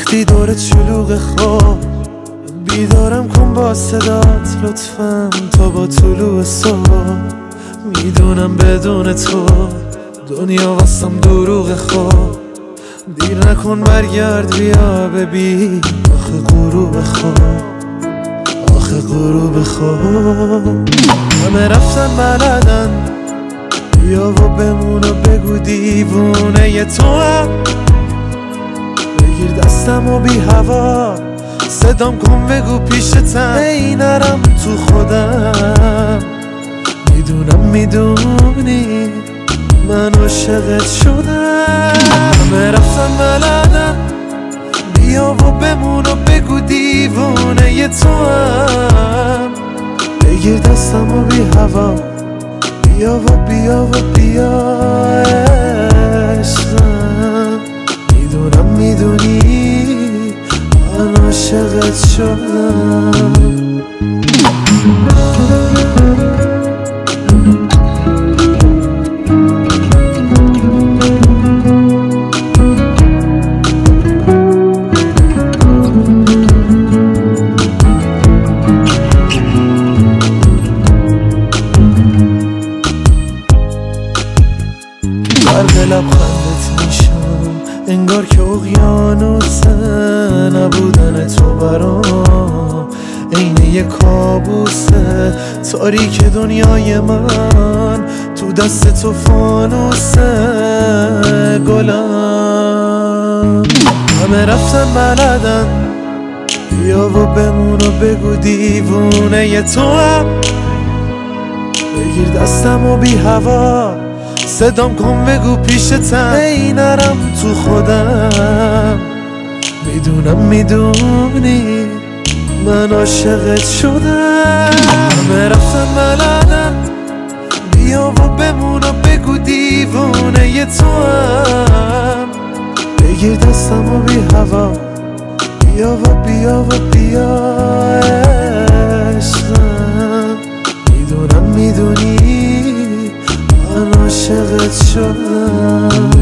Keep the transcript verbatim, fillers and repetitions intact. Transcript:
وقتی دورت شلوغ خواب بیدارم کن با صدات لطفاً تا با طلوع صبح. میدونم بدون تو دنیا واسم دروغ خواب. دیر نکن برگرد بیا ببین آخه غروب خواب، آخه غروب خواب. همه رفتن بلدن بیا و بمون و بگو دیوونه ی تو هم. بگیر دستم و بی هوا صدام کن بگو پیشتم ای نرم تو خودم. میدونم میدونی من عاشقت شدم. همه رفتن بلدن بیا و بمون و بگو دیوونه ی تو هم. بگیر دستم و بی هوا بیا و بیا و بیا عشقم. میدونم میدونی من عاشقت شدم. غرق لبخندت میشم انگار که اقیانوسه. نبودن تو برام عین یه کابوسه. تاریک دنیای من تو دست تو فانوسه. گلم همه رفتن بلدن بیا و بمون و بگو دیوونه ی تو هم. بگیر دستم و بی هوا صدام کن بگو پیشتم ای نرم تو خودم. میدونم میدونی من عاشقت شدم. همه رفتن بلدن بیا و بمون و بگو دیوونه ی تو هم. بگیر دستم و بی هوا بیا و بیا و بیا عشقم. میدونم میدونی من عاشقت شدم.